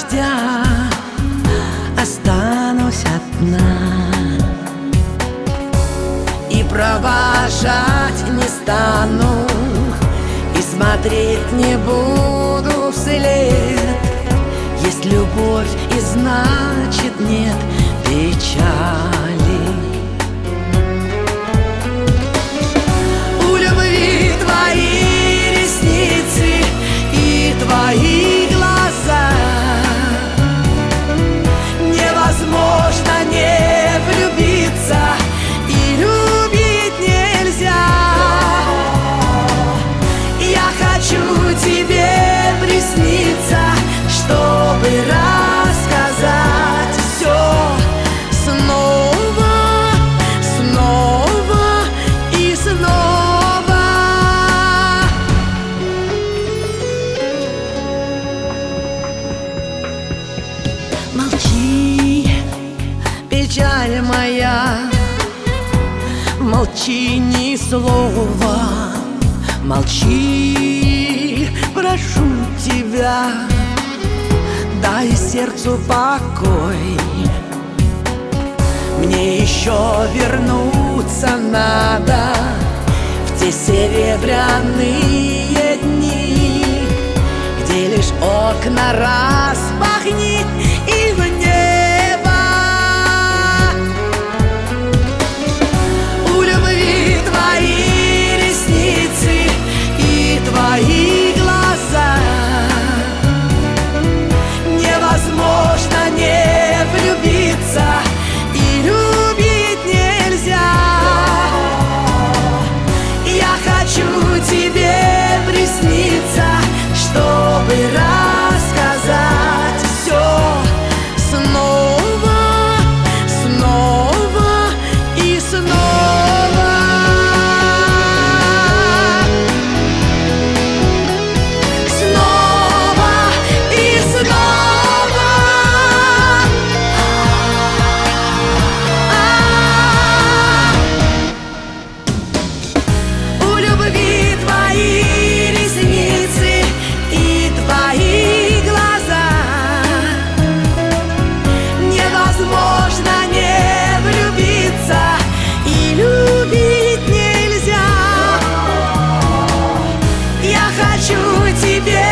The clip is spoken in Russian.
дождя останусь одна и провожать не стану, и смотреть не буду вслед. Есть любовь, и значит нет печали. У любви твои ресницы и твои глаза. Невозможно не влюбиться, и любить нельзя. Я хочу тебе присниться, чтобы рассказать все снова, снова и снова. Молчи, печаль моя, молчи ни слова. Молчи, прошу тебя, дай сердцу покой. Мне еще вернуться надо в те серебряные дни, где лишь окна распахни и в небо. У любви твои ресницы и твои глаза. Невозможно не влюбиться, и любить нельзя. Я хочу тебе присниться, чтобы рассказать все снова, снова и снова. Снова и снова. У любви твои ресницы и твои глаза. Невозможно не влюбиться, и любить нельзя. Я хочу тебе